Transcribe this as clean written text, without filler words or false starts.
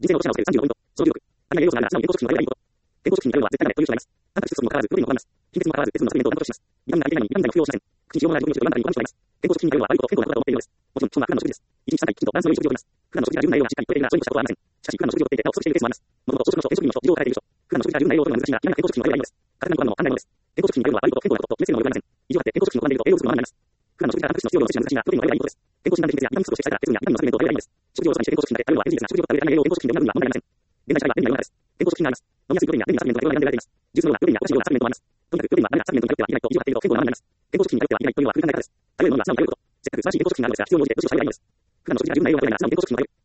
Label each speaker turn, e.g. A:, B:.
A: 人生の落とし穴を防ぐ35ポイント。その16。何々栄養素があるが、素直に健康食品の割合がいいこと。健康食品によるのは絶対ダメという人がいます。タンパク質不足にもかかわらず、プロテインを飲まれます。品質にもかかわらず、鉄分のサプリメントを担当します。ビタミンが足りていないのに、ビタミン剤の服用をしません。口に使用もない食料をして不安定になります。健康食品によるのは悪いこと、健康なことだと思っているようです。もちろん、基本は普段の食事です。1日3回きちんとバランスの良い食事をとります。普段の食事が十分な栄養がしっかりとれているなら、そういうことはありません。しかし、普段の食事をとっていてなお不足しているケースもあります。もともと草食の人、転職人の人、事情を抱えている人。普段の食事が十分な栄養をとるのが難しいが、やはり健康食品の割合がいいのです。体の不安の案内なのです。健康食品によるのは悪いこと、健康なことと決めつけるのではありません。以上あって、健康食品を拒んでいると栄養不足のままになります。普段の食事がタンパク質の必要量の摂取が難しいが、プロテインの割合がいいことです。健康診断で鉄やビタミン不足を指摘されたら、鉄分やビタミンのサプリメントを食べればいいのです。食事をおろそかにして健康食品だけ食べるのは NG ですが、食事を食べるために栄養を健康食品で補うのは問題ありません。現代社会は便利な世の中です。健康食品があります。飲みやすいプロテインや便利なサプリメントが世の中に選べられています。ジュースのようなプロテインやポテシのようなサプリメントもあります。とにかくプロテインはダメなサプリメントに頼ってはいけないと意地を張っていると健康なままになります。健康食品に頼ってはいけないというのは空間の中です。食べるのには素直に食べること。せっかく素晴らしい健康食品があるのですが、必要に応じて補助してあげればいいのです。普段の食事が十分な栄養が取れないなら素直に健康食品を食べる。